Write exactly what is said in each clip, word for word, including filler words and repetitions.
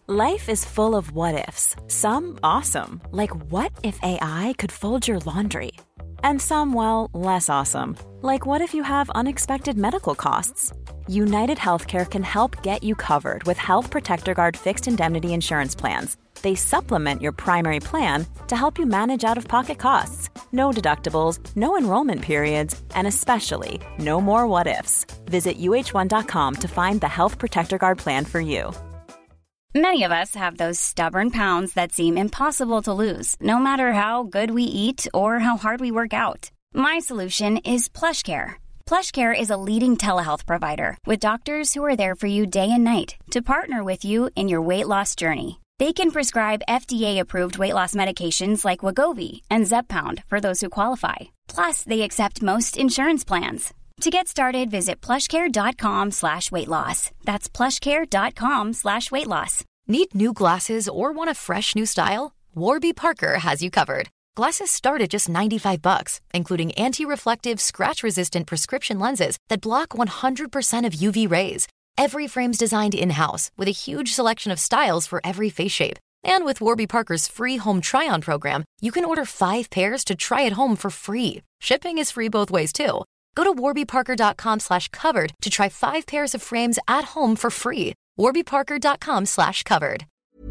Life is full of what-ifs. Some awesome, like what if A I could fold your laundry? And some, well, less awesome, like what if you have unexpected medical costs? United Healthcare can help get you covered with Health Protector Guard fixed indemnity insurance plans. They supplement your primary plan to help you manage out-of-pocket costs. No deductibles, no enrollment periods, and especially no more what-ifs. Visit U H one dot com to find the Health Protector Guard plan for you. Many of us have those stubborn pounds that seem impossible to lose, no matter how good we eat or how hard we work out. My solution is PlushCare. PlushCare is a leading telehealth provider with doctors who are there for you day and night to partner with you in your weight loss journey. They can prescribe F D A-approved weight loss medications like Wegovy and Zepbound for those who qualify. Plus, they accept most insurance plans. To get started, visit plushcare.com slash weight loss. That's plushcare.com slash weight loss. Need new glasses or want a fresh new style? Warby Parker has you covered. Glasses start at just ninety-five bucks, including anti-reflective, scratch-resistant prescription lenses that block one hundred percent of U V rays. Every frame's designed in-house with a huge selection of styles for every face shape. And with Warby Parker's free home try-on program, you can order five pairs to try at home for free. Shipping is free both ways, too. Go to warbyparker.com slash covered to try five pairs of frames at home for free. warbyparker.com slash covered.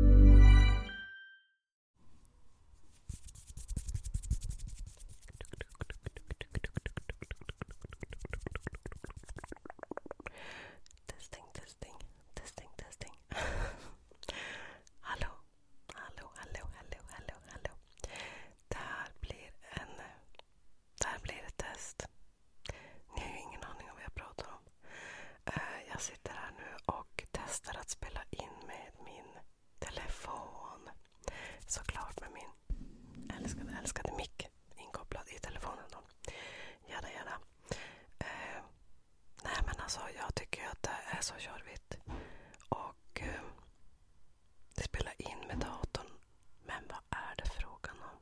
Testing, testing, testing, testing. Hallå, hallå, hallå, hallå, hallå, hallå. Det här blir en, det här blir ett test. Ni har ju ingen aning om vad jag pratar om. Uh, jag sitter här nu och testar att spela in med min telefon. Såklart med min älskade, älskade mick inkopplad i telefonen då. Jada, jada. Uh, nej men alltså jag tycker att det är så körvigt. Och uh, det spelar in med datorn. Men vad är det frågan om?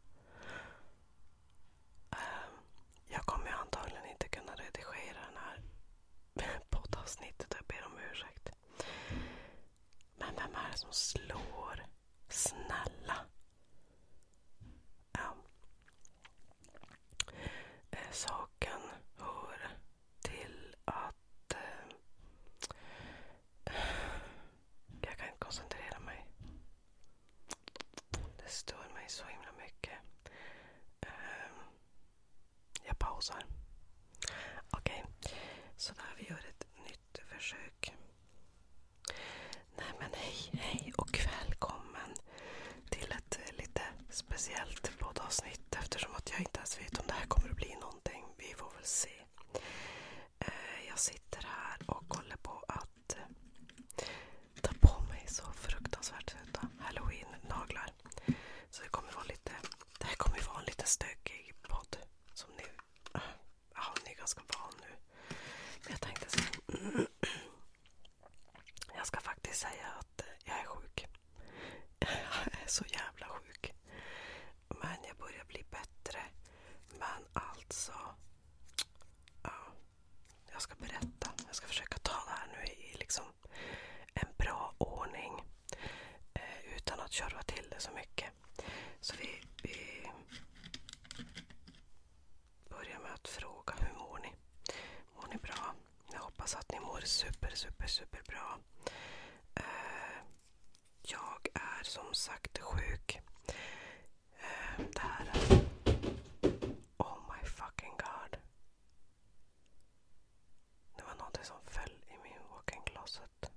Uh, jag kommer ju antagligen inte kunna redigera den här poddavsnittet. Jag ber om ursäkt. Men vem är det som slår? Snälla. Ja. Eh, saken hör till att eh, jag kan inte koncentrera mig. Det stör mig så himla mycket. Eh, jag pausar. Okej, okay. Så där vi gör ett nytt försök. Nej men hej, hej och välkommen till ett eh, lite speciellt poddavsnitt eftersom att jag inte ens vet om det här kommer att bli någonting. Vi får väl se. Eh, jag sitter här och håller på att eh, ta på mig så fruktansvärt söta Halloween-naglar. Så det kommer vara lite, det här kommer vara en lite stökig podd som ni, äh, ja, ni är ganska van nu. Men jag tänkte så. Jag ska faktiskt säga att jag är sjuk. Jag är så jävla sjuk. Men jag börjar bli bättre. Men alltså. Ja, jag ska berätta. Jag ska försöka ta det här nu i liksom en bra ordning. Eh, utan att köra till det så mycket. Så vi, vi börjar med att fråga hur mår ni? Mår ni bra? Jag hoppas att ni mår super, super, super bra. Uh, jag är som sagt sjuk. Uh, det här är... Oh my fucking god. Det var något som föll i min walk-in closet.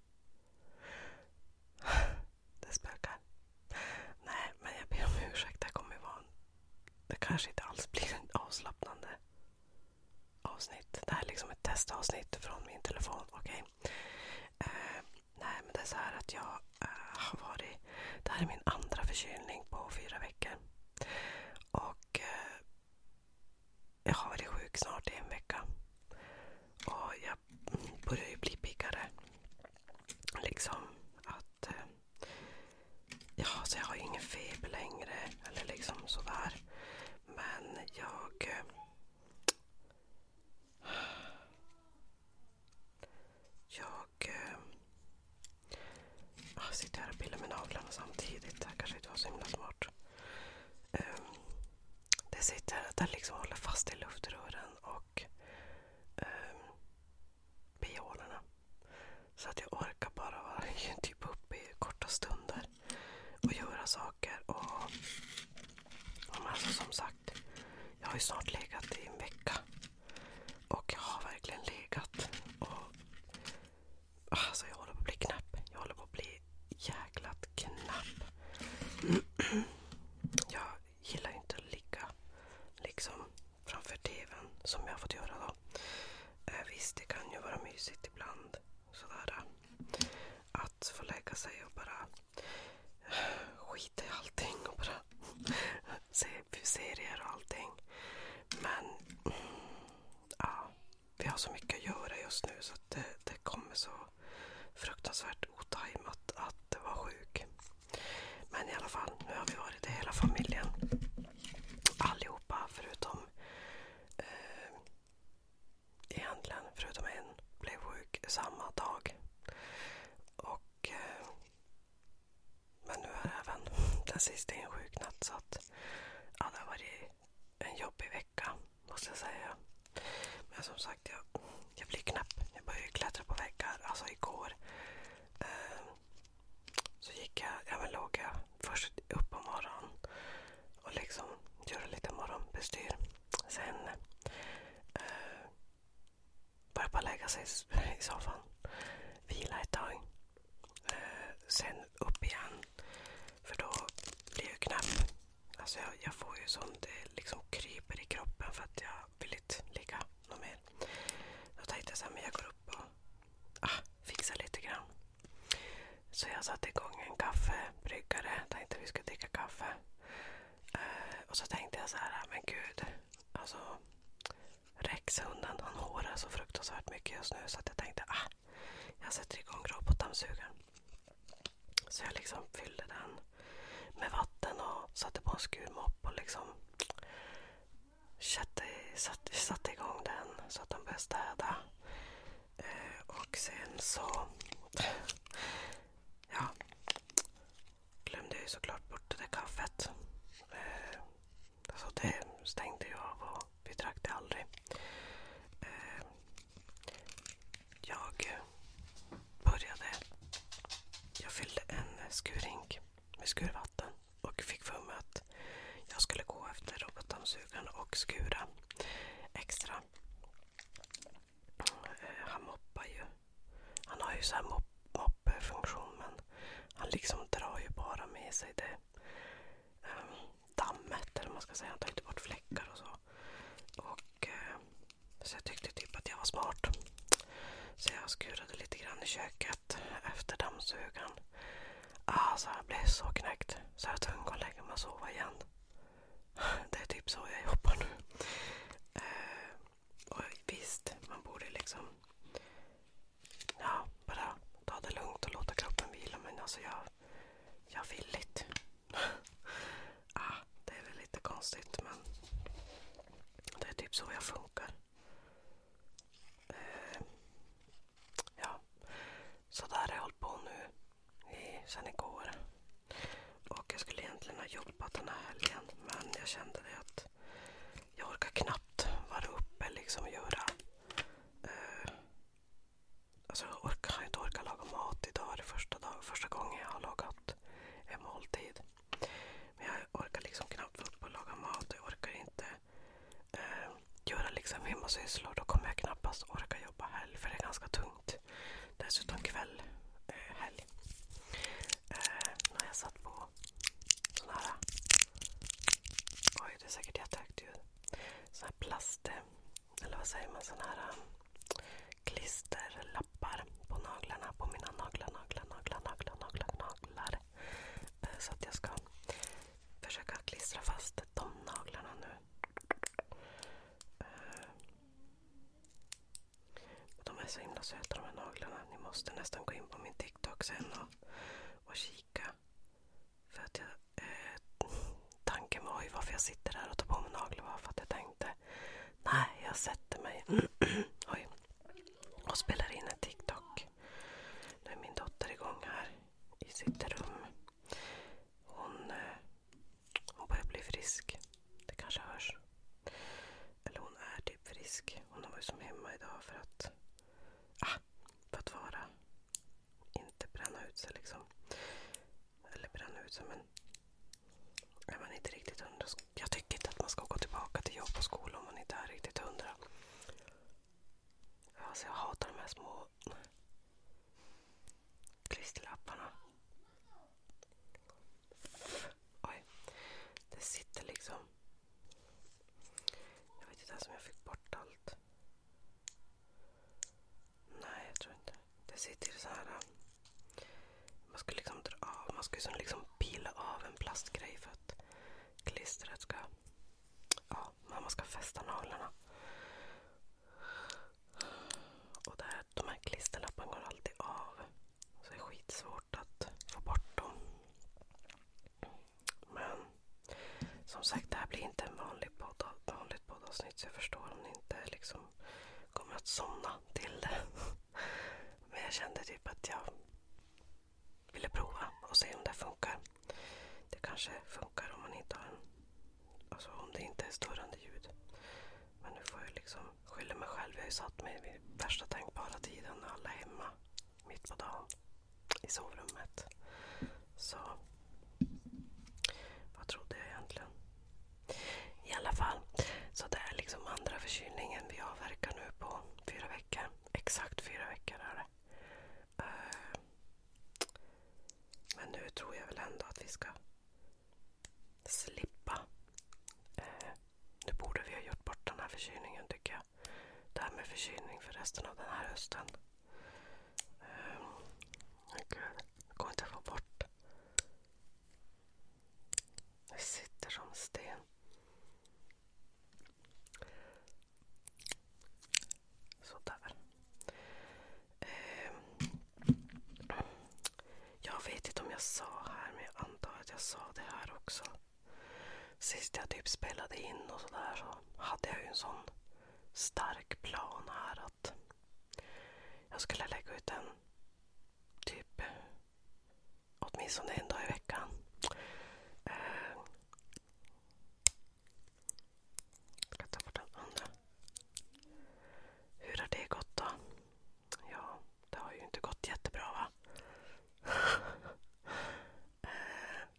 Det spökar. Nej, men jag ber om ursäkt. Det kommer vara... Det kanske inte alls blir en avslappnande avsnitt. Det här är liksom ett testavsnitt från min telefon. Okej. Okay. Uh, nej, men det är så här att jag uh, har varit... Det här är min andra förkylning på fyra veckor. Och uh, jag har varit sjuk snart i en vecka. Och jag börjar ju bli piggare. Liksom att... Uh, ja, så jag har ju ingen feber längre. Eller liksom sådär. Men jag... Uh, Jag... sitter här och pillar med naglarna samtidigt. Det här kanske inte var så himla smart. Um, det sitter, det liksom håller fast i luftrören och um, bihålorna. Så att jag orkar bara vara typ uppe i korta stunder och göra saker. Och, och alltså som sagt, jag har ju snart legat i en vecka. Och jag har verkligen legat. Och alltså jag håller på att bli knäpp. Jag håller på att bli jäklat knäpp. Jag gillar inte att ligga liksom framför tvn som jag har fått göra då. Eh, visst, det kan ju vara mysigt ibland. Sådär. Att få lägga sig och bara skita i allting och bara se serier och allting. Men ja, vi har så mycket att göra just nu så att det, det kommer så fruktansvärt otajmat att vara sjuk. Men i alla fall, nu har vi varit i hela familjen. Allihopa förutom eh, egentligen förutom en blev sjuk samma dag. Och eh, men nu är även den sista insjuknat så att ja, det har varit en jobbig vecka måste jag säga. Men som sagt, jag, jag blir knäpp. Jag började klättra på väggar. Alltså igår eh, så gick jag, ja men låg jag först upp på morgonen och liksom gjorde lite morgonbestyr. Sen eh, började bara lägga sig i soffan. Vila ett tag. Eh, sen upp igen. För då blir jag knäpp. Alltså jag, jag får ju sånt, det liksom kryper i kroppen för att jag vill inte ligga något mer. Då tänkte jag så här, men jag går upp och ah, fixar lite grann. Så jag satte igång en kaffebryggare. Tänkte vi skulle dricka kaffe. Eh, och så tänkte jag så här, men gud. Alltså, Rex, hunden, han hårar så fruktansvärt mycket just nu. Så att jag tänkte, ah, jag sätter igång robotdammsugaren. Så jag liksom fyllde den med vatten och satte på en skurmopp och liksom satte, satt, vi satte igång den så att den började städa. Eh, och sen så ja, glömde jag ju såklart bort det där kaffet. Eh, så det stängde jag av och vi drack det aldrig. Eh, jag började, jag fyllde en skurhink med skurvatten och fick för mig att jag skulle gå efter robotdammsugaren och skura extra. Eh, han moppar ju. Han har ju så här mopp, moppfunktion, men han liksom drar ju bara med sig det um, dammet, eller man ska säga. Han tar inte bort fläckar och så. Och eh, så jag tyckte typ att jag var smart. Så jag skurade lite grann i köket efter dammsugaren. Alltså jag blev så knäckt. Så jag tvungen att lägga mig och sova igen. Det är typ så jag jobbar nu. Eh, och visst, man borde liksom ja, bara ta det lugnt och låta kroppen vila. Men alltså jag, jag vill inte. ah, det är väl lite konstigt, men det är typ så jag funkar. Eh, ja, så där har jag hållit på nu i, sen igår. Och jag skulle egentligen ha jobbat den här helgen, men jag kände det att jag orkar knappt vara uppe liksom och göra eh, alltså jag orkar, jag inte orkar laga mat idag. Det är första, dag, första gången jag har lagat en måltid. Men jag orkar liksom knappt vara uppe och laga mat. Jag orkar inte eh, göra liksom hemmasysslor. Då kommer jag knappast orka jobba helg, för det är ganska tungt. Dessutom kväll, eh, helg. Eh, när jag satt på sån här, oj det är säkert jättehögt ljud, sån här plast, eller vad säger man, sån här um, klisterlappar på naglarna, på mina naglar, naglar, naglar, naglar, naglar, naglar. Eh, så att jag ska försöka klistra fast de naglarna nu. Eh, de är så himla söta de här naglarna. Ni måste nästan gå in på min TikTok sen och, och kika. För att jag, eh, tanken var ju varför jag sitter här och tar på mig naglar var för att jag tänkte, nej, jag sätter mig oj, och spelar in en TikTok. Nu är min dotter igång här i sitt rum. Hon, hon börjar bli frisk. Det kanske hörs. Eller hon är typ frisk. Hon har varit som hemma idag för att ah, för att vara inte bränna ut sig liksom. Eller bränna ut sig, men är man inte riktigt hundra. Jag tycker inte att man ska gå tillbaka till jobb och skola om man inte är riktigt hundra. Alltså jag hatar de här små klisterlapparna. Oj, det sitter liksom. Jag vet inte ens om jag fick bort allt. Nej, jag tror inte. Det sitter så här. Man ska liksom dra av. Man ska liksom pila av en plastgrej för att klistret ska. Ja, man ska fästa naglarna. Och där, de här klisterlapparna går alltid av. Så det är skitsvårt att få bort dem. Men som sagt, det här blir inte en vanlig podd, vanligt poddavsnitt. Så jag förstår om ni inte liksom kommer att somna till det. Men jag kände typ att jag ville prova och se om det funkar. Det kanske funkar om man inte har en, alltså om det inte är störande ljud. Men nu får jag liksom skylla mig själv. Jag har ju satt mig vid värsta tänkbara tiden när alla är hemma mitt på dagen i sovrummet. Så vad trodde jag egentligen? I alla fall, så det är liksom andra förkylningen vi avverkar nu på fyra veckor. Exakt fyra veckor är det. Uh, men nu tror jag väl ändå att vi ska slippa. Uh, nu borde vi ha gjort bort den här förkylningen, tycker jag. Det här med förkylning för resten av den här hösten. Uh, Gud, det går inte att få bort. Det sitter som sten. Sådär. Eh, jag vet inte om jag sa här, men jag antar att jag sa det här också. Sist jag typ spelade in och sådär så hade jag ju en sån stark plan här att jag skulle lägga ut en typ åtminstone en dag i veckan. Eh, ska ta bort den andra. Hur har det gått då? Ja, det har ju inte gått jättebra, va? eh,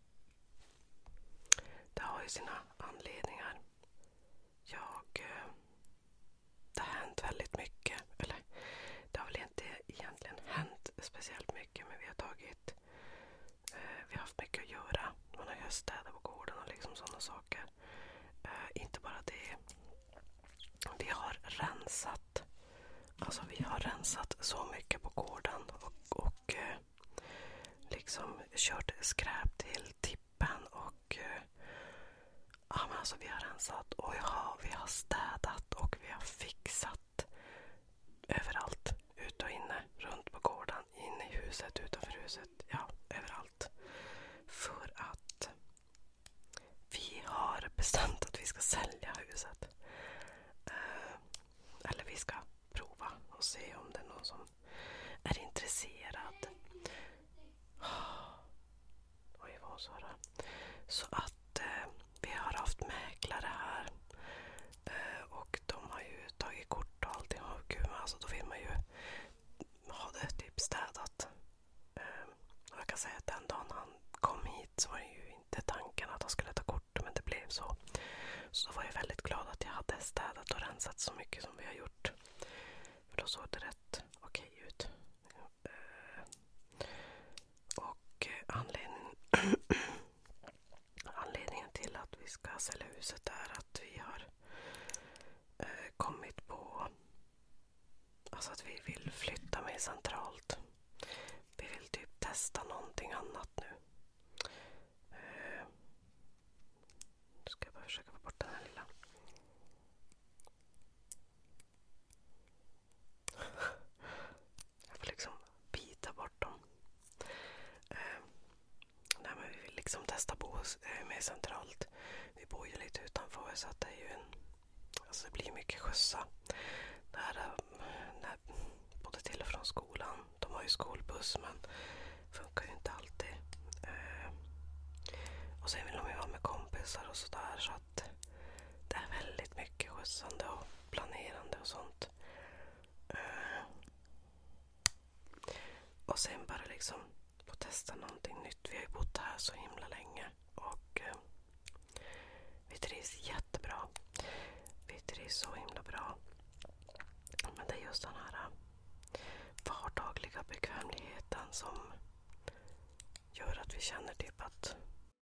det har ju sina anledningar. Jag eh, det har hänt väldigt mycket. Eller det har väl inte egentligen hänt speciellt mycket, men vi har tagit eh, vi har haft mycket att göra. Man har ju städat på gården och liksom sådana saker. Eh, inte bara det. Vi har rensat. Alltså vi har rensat så mycket på gården och, och eh, liksom kört skräp till tippen och eh, ja, men alltså vi har rensat och ja, vi har städat och vi har fixat överallt, ut och inne, runt på gården, inne i huset, utanför huset, ja, överallt. För att vi har bestämt att vi ska sälja huset. Eh, eller vi ska prova och se om det är någon som är intresserad. Oj, vad sa det? Så att eh, vi har haft mäklare här. Eh, och de har ju tagit kort och allting. Oh, gud, alltså då vill man ju ha det typ städat. Eh, och jag kan säga att den dagen han kom hit så var det ju inte tanken att han skulle ta kort, men det blev så. Så då var jag väldigt glad att jag hade städat och rensat så mycket som vi har gjort. För då såg det rätt okej ut. Eh, och anledningen, anledningen till att vi ska sälja huset är att vi har eh, kommit på alltså att vi vill flytta mer centralt. Vi vill typ testa någonting annat nu. Eh, nu ska jag bara försöka få bort den här lilla. Jag får liksom bita bort dem. Eh, nej, men vi vill liksom testa bo oss eh, mer centralt. Vi bor ju lite utanför så att det är ju en, alltså det blir mycket skjutsa. Det här är när, både till och från skolan. De har ju skolbuss, men funkar ju inte alltid. testa någonting nytt. Vi har ju bott här så himla länge. Och eh, vi trivs jättebra. Vi trivs så himla bra. Men det är just den här vardagliga bekvämligheten som gör att vi känner typ att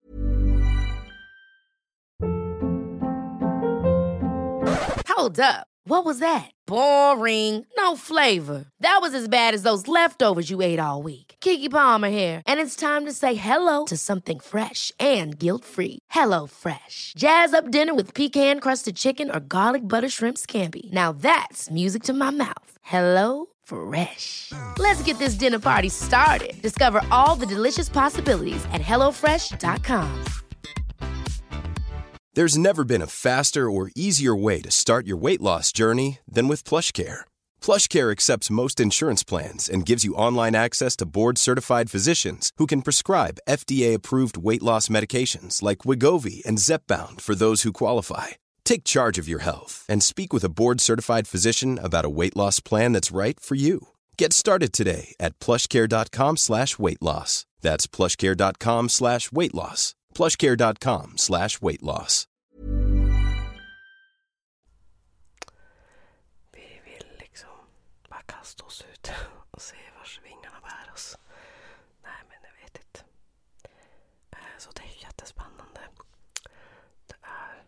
Hold up. What was that? Boring. No flavor. That was as bad as those leftovers you ate all week. Keke Palmer here, and it's time to say hello to something fresh and guilt-free. Hello Fresh. Jazz up dinner with pecan-crusted chicken or garlic butter shrimp scampi. Now that's music to my mouth. Hello Fresh. Let's get this dinner party started. Discover all the delicious possibilities at hello fresh dot com. There's never been a faster or easier way to start your weight loss journey than with PlushCare. PlushCare accepts most insurance plans and gives you online access to board-certified physicians who can prescribe F D A-approved weight loss medications like Wegovy and Zepbound for those who qualify. Take charge of your health and speak with a board-certified physician about a weight loss plan that's right for you. Get started today at plushcare.com slash weight loss. That's plushcare.com slash weight loss. plushcare.com slash weight loss. Vi vill liksom bara kasta oss ut och se vars vingarna bär oss. Nej, men jag vet inte. Så det är jättespännande. Det är...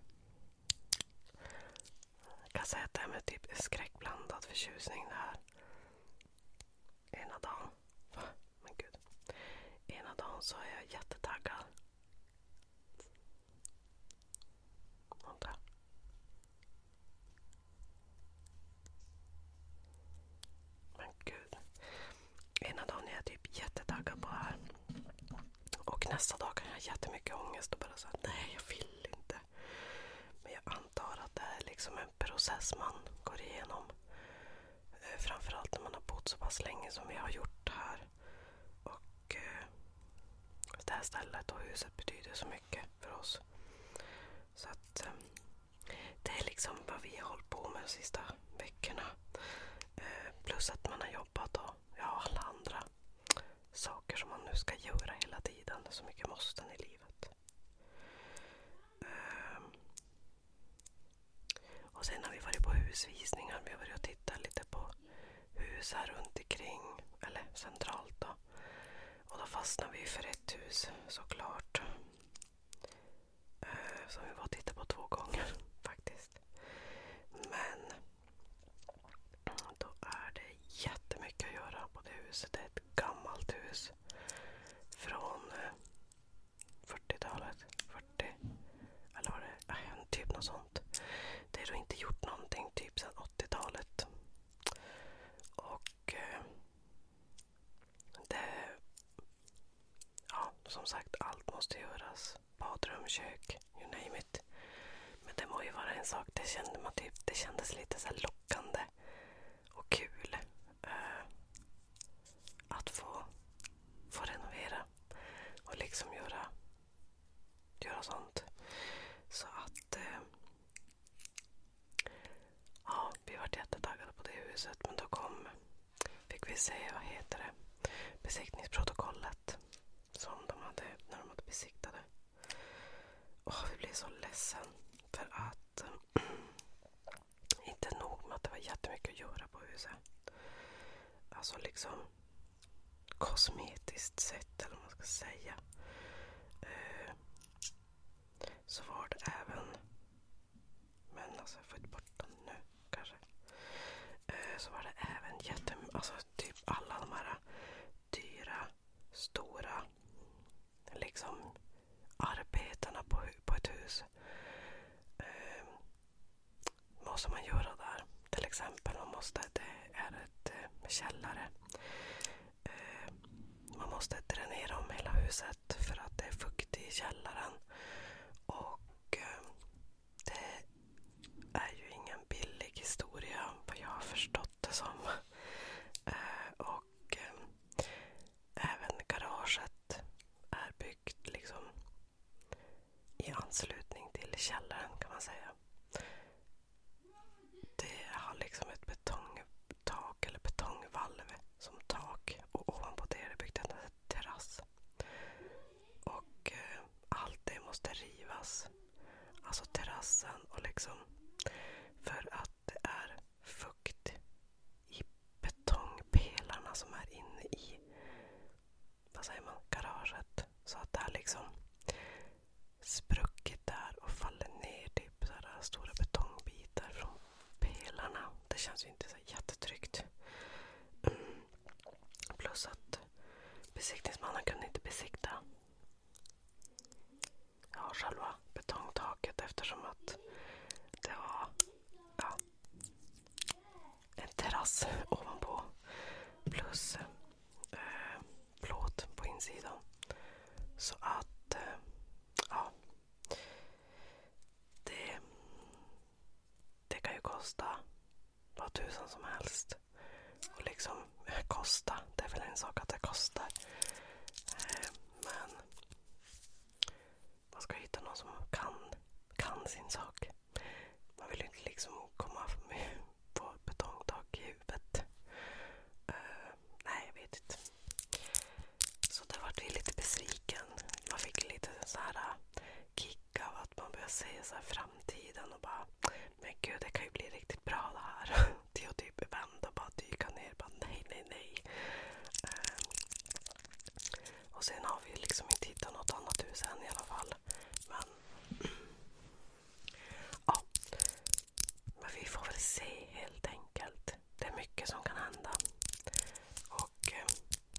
Jag kan säga att det är med typ skräckblandad förtjusning det här. Ena dagen. Men gud. Ena dagen så är jag jättetaggad. Men gud. Ena dagen är jag typ jättetaggad på det här. Och nästa dag kan jag ha jättemycket ångest och bara säga nej, jag vill inte. Men jag antar att det är liksom en process man går igenom. Framförallt när man har bott så pass länge som vi har gjort här. Och eh, det här stället och huset betyder så mycket för oss. Så att eh, det är liksom vad vi har hållit på med de sista veckorna. Eh, plus att man har jobbat och ja, alla andra saker som man nu ska göra hela tiden. Så mycket måsten i livet. Eh, och sen har vi varit på husvisningar. Vi har varit och tittat lite på hus här runt omkring. Eller centralt då. Och då fastnade vi för ett hus såklart. Eh, som vi var och tittade på två gånger faktiskt. Men då är det jättemycket att göra på det huset. Det är ett gammalt hus. Från eh, fyrtiotalet. fyrtio. Eller var det? Nej, typ något sånt. Det är då inte gjort någonting typ sedan åttiotalet. Och eh, det... Ja, som sagt, allt måste göras. Badrum, kök, you name it. Men det må ju vara en sak. Det kände man typ, det kändes lite så här lockande och kul eh, att få, få renovera och liksom göra, göra sånt. Så att eh, ja, vi var jättetaggade på det huset. Men då kom, fick vi se, vad heter det, besiktningsprotokollet som de hade när de hade besiktade. Och vi blev så ledsen för att äh, inte nog med att det var jättemycket att göra på huset. Alltså liksom kosmetiskt sett, eller vad man ska säga. Eh, så var det även, men alltså jag får inte bort den nu kanske. Eh, så var det även jättemycket, alltså typ alla de här dyra, stora liksom arbetena på, på ett hus eh, måste man göra där. Till exempel man måste, det är ett eh, källare. Eh, man måste dränera om hela huset för att det är fukt i källaren. Och eh, det är ju ingen billig historia vad jag har förstått det som. Eh, och eh, även garaget är byggt liksom i anslutning till källaren kan man säga. Det har liksom ett betongtak eller betongvalv som tak och ovanpå det är det byggt en terrass. så att det har liksom spruckit där och faller ner typ så här stora betongbitar från pelarna. Det känns ju inte så jättetryggt. Mm. Plus att besiktningsmannen kunde inte besikta ja, själva betongtaket eftersom att det var ja, en terrass ovanpå plus eh, plåt på insidan. Så att eh, ja, det, det kan ju kosta vad tusen som helst. Och liksom kosta, det är väl en sak att det kostar. Eh, men man ska hitta någon som kan, kan sin sak. Man vill ju inte liksom komma med på betongtak i huvudet. Uh, nej, jag vet inte. Så det var det lite besviken. Man fick lite så här kick av att man börjar se så här framtiden och bara, men gud, det kan ju bli riktigt bra det här. Till att typ vända och bara dyka ner. Bara, nej, nej, nej. Uh, och sen har vi liksom inte hittat något annat hus än i alla fall. Men ja, men vi får väl se helt enkelt. Det är mycket som kan hända. Och eh,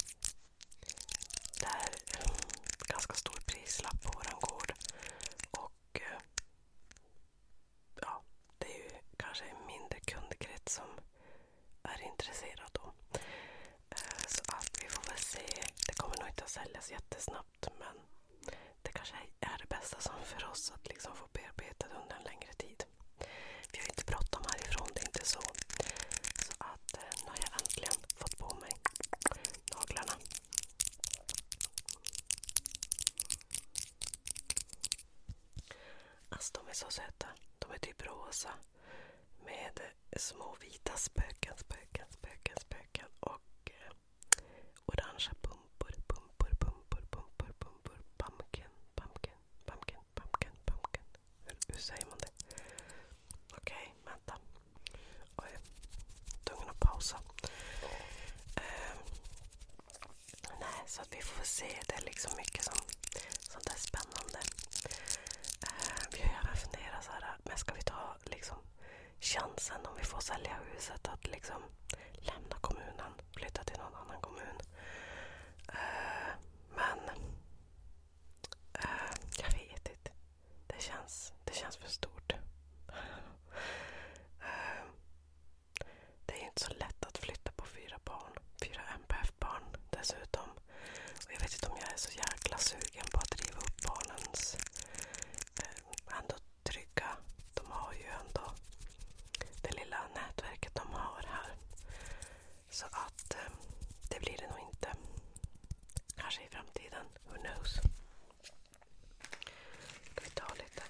det är en ganska stor prislapp på våran gård. Och eh, ja, det är ju kanske en mindre kundkrets som är intresserad då. Eh, så att vi får väl se. Det kommer nog inte att säljas jättesnabbt, men det kanske är det bästa som för oss att liksom få bearbeta under en längre tid. Vi har inte bråttom härifrån, det är inte så. Så att eh, nu har jag äntligen fått på mig naglarna. Alltså de är så söta. De är typ rosa. Med små vita spöken, spöken, spöken, spöken. Och eh, orangea pumpor, pumpor, pumpor, pumpor, pumpor. Pumpkin, pumpkin, pumpkin, pumpkin, pumpkin. Hur, hur säger man det? Okej, okay, vänta. Oj, tvungen att pausa. Uh, nej, så att vi får se. Det är liksom mycket som, sånt där spännande. Uh, vi har ju även funderat så här, men ska vi ta liksom chansen om vi får sälja huset att liksom lämna kommunen, flytta till någon annan kommun. Uh, men uh, jag vet inte. Det känns, det känns för stort. uh, det är ju inte så lätt att flytta på fyra barn. Fyra M P F-barn dessutom. Och jag vet inte om jag är så jäkla sugen på att driva upp barnens uh, ändå trygga. De har ju ändå det lilla nätverket de har här. Så att eh, det blir det nog inte. Kanske i framtiden. Who knows? Ska vi ta lite?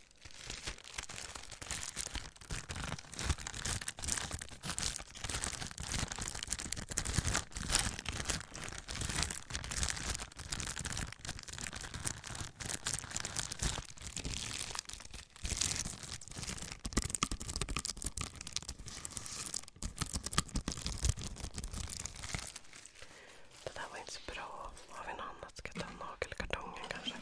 Det där var inte så bra. Har vi något annat? Ska jag ta nagelkartongen kanske?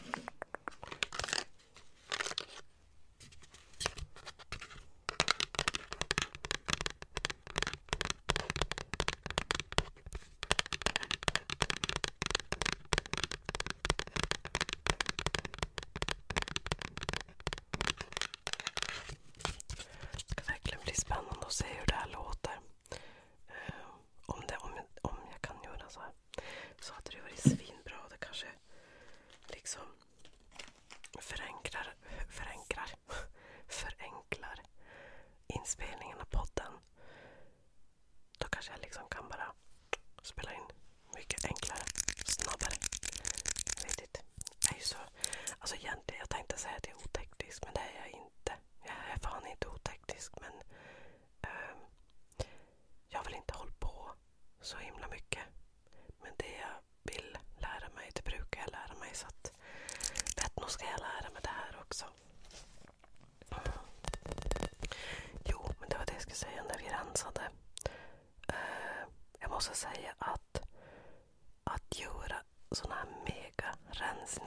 Det ska verkligen bli spännande att se hur det här låter. Uh, om, det, om, om jag kan göra så här. Så hade det varit svinbra. Det kanske liksom förenklar, förenklar, förenklar inspelningen av podden. Då kanske jag liksom kan bara spela in mycket enklare, snabbare. Jag vet inte. Jag är ju så, alltså egentligen, jag tänkte säga att jag är oteknisk, men det är jag inte. Jag är fan inte oteknisk, men uh, jag har väl inte hållit på så himla mycket. Men det jag vill lära mig, det brukar jag lära mig. Så att vet nog ska jag lära mig det här också. Mm. Jo, men det var det jag skulle säga när vi rensade. Uh, jag måste säga att att göra såna här mega rensningar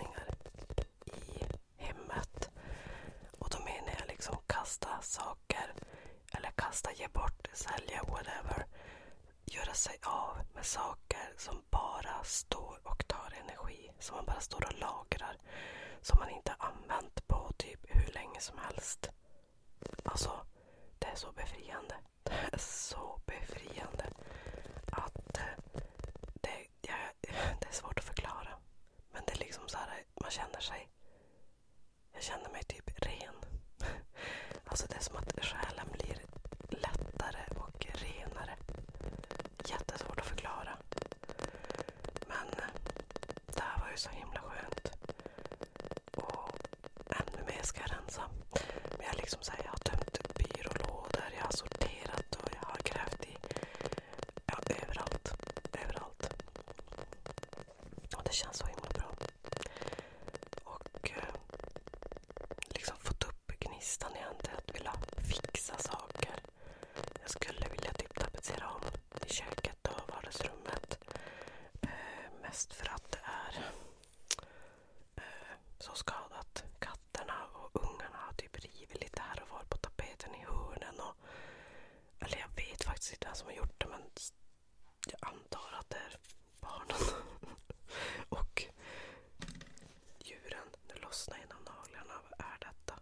saker som bara står och tar energi. Som man bara står och lagrar. Som man inte har använt på typ hur länge som helst. Alltså, det är så befriande. Det är så befriande. Att eh, det, ja, det är svårt att förklara. Men det är liksom så här, man känner sig... Jag känner mig typ ren. Alltså det är som att själen blir lättare och renare. Jättesvårt att förklara. Men det här var ju så himla skönt. Och ännu mer ska jag rensa. Men jag liksom säger, jag har tömt byrålådor, jag har sorterat och jag har grävt i ja, överallt. Överallt. Och det känns så himla bra. Och eh, liksom fått upp gnistan igen till att vilja fixa saker. Jag skulle vilja typ tapetsera om i köket och vardagsrummet. Eh, mest för att det är eh, så skadat. Katterna och ungarna har typ rivit lite här och var på tapeten i hörnen. Och, eller jag vet faktiskt inte vem som har gjort det, men jag antar att det är barnen. Och djuren. Nu lossnar en av naglarna. Vad är detta?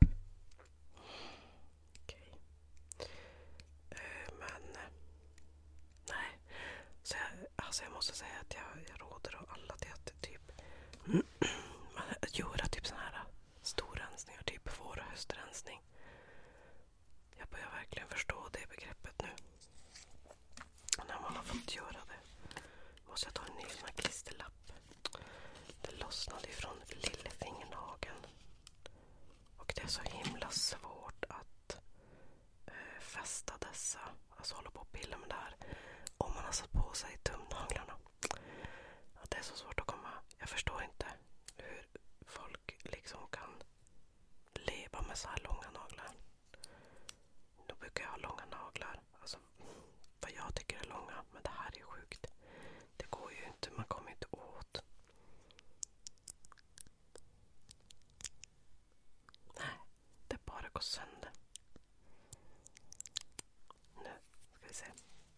Okej. Eh, men eh, nej. Så jag, alltså jag måste säga att jag, jag råder alla till att typ att göra typ sån här storrensningar, typ vår- och höstrensning. Jag börjar verkligen förstå det begreppet nu. När man har fått göra det. Måste jag ta en ny sån här klisterlapp. Det lossnade ifrån lillfingernageln. Och det är så himla svårt att eh, fästa dessa. Alltså hålla på och pilla med det här. Om man har satt på sig tumnaglarna. Ja, det är så svårt att komma. Jag förstår inte hur folk liksom kan leva med så här långa naglar. Då brukar jag ha långa naglar. Alltså vad jag tycker är långa. Men det här är sjukt. Det går ju inte. Man kommer inte åt. Nej, det bara går sönder. Nu ska vi se.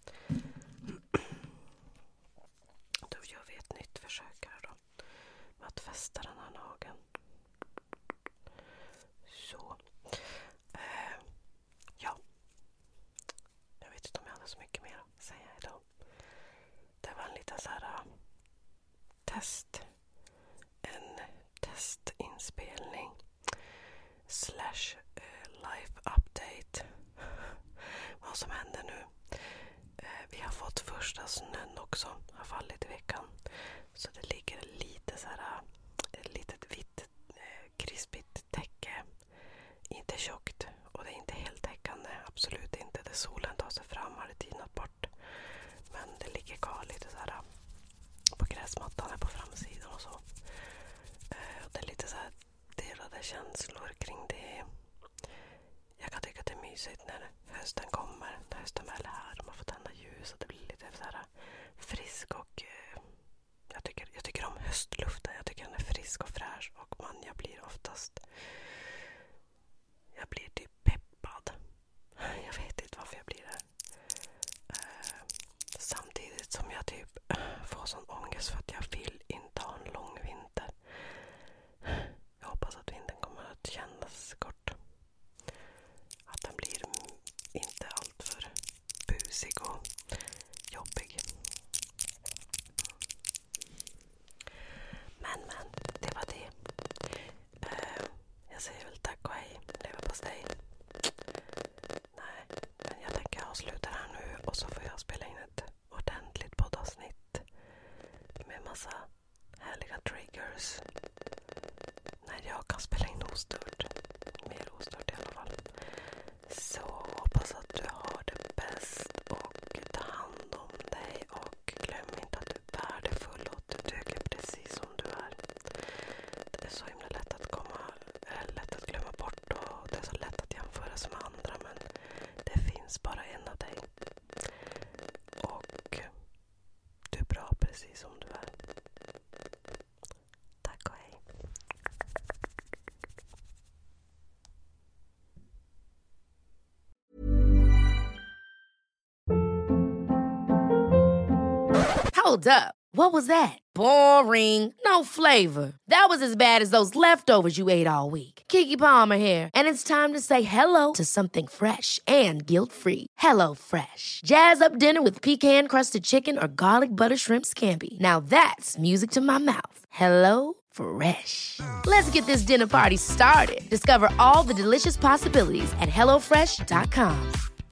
Då gör vi ett nytt försök här då. Med att fästa den här nageln. Så. Eh, ja. Jag vet inte om jag hade så mycket mer att säga idag. Det var en liten så här uh, test. En testinspelning. Slash uh, live update. Vad som händer nu. Uh, vi har fått första snön också. Har fallit i veckan. Så det ligger lite så här uh, ett litet vitt uh, krispigt täcke. Inte tjockt. Och det är inte helt täckande. Absolut inte. Det solen tar sig fram har det tinat bort. Men det ligger kvar lite så här uh, på gräsmattan här på framsidan och så. Uh, och det är lite så här delade känslor kring det. Jag kan tycka att det är mysigt när hösten kommer. När hösten väl är här och man får tända ljus och det blir lite så här frisk och uh, jag tycker, jag tycker om höstluften. Jag tycker den är frisk och fräsch och man, jag blir oftast jag blir typ peppad. Jag vet inte varför jag blir det. Uh, samtidigt som jag typ uh, får sån ångest för att jag vill inte ha en lång vinter. Jag hoppas att vintern kommer att kännas kort. Att den blir mm, inte alltför busig och jobbig. Men, men, det var det. Uh, jag säger väl tack och hej. Leverpastej. Nej, men jag tänker avsluta här nu och så får jag spela in ett ordentligt poddavsnitt med massa härliga triggers när jag kan spela in ostört. Mer ostört i alla fall. Så hoppas att du har det bäst och ta hand om dig och glöm inte att du är värdefull och att du duger precis som du är. Det är så himla lätt att komma, eller lätt att glömma bort och det är så lätt att jämföra sig med andra, men det finns bara en av dig. Och du är bra precis som du är. Tack och hej. Hold up. What was that? Boring. No flavor. That was as bad as those leftovers you ate all week. Keke Palmer here, and it's time to say hello to something fresh and guilt-free. Hello Fresh. Jazz up dinner with pecan-crusted chicken or garlic butter shrimp scampi. Now that's music to my mouth. Hello Fresh. Let's get this dinner party started. Discover all the delicious possibilities at hello fresh dot com.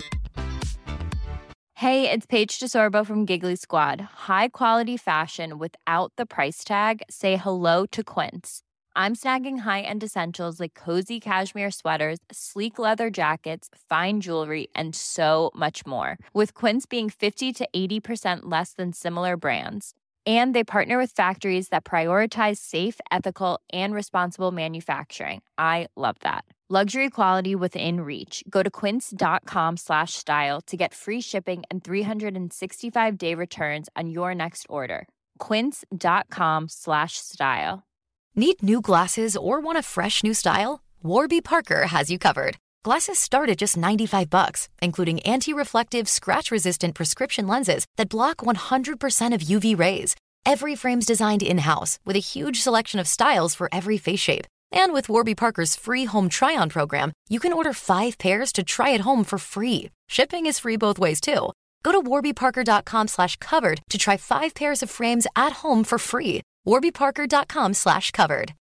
Hey, it's Paige DeSorbo from Giggly Squad. High quality fashion without the price tag. Say hello to Quince. I'm snagging high-end essentials like cozy cashmere sweaters, sleek leather jackets, fine jewelry, and so much more. With Quince being fifty to eighty percent less than similar brands. And they partner with factories that prioritize safe, ethical, and responsible manufacturing. I love that. Luxury quality within reach. Go to quince.com slash style to get free shipping and three sixty-five day returns on your next order. Quince.com slash style. Need new glasses or want a fresh new style? Warby Parker has you covered. Glasses start at just ninety-five bucks, including anti-reflective, scratch-resistant prescription lenses that block one hundred percent of U V rays. Every frame's designed in-house with a huge selection of styles for every face shape. And with Warby Parker's free home try-on program, you can order five pairs to try at home for free. Shipping is free both ways, too. Go to warbyparker.com slash covered to try five pairs of frames at home for free. warbyparker.com slash covered.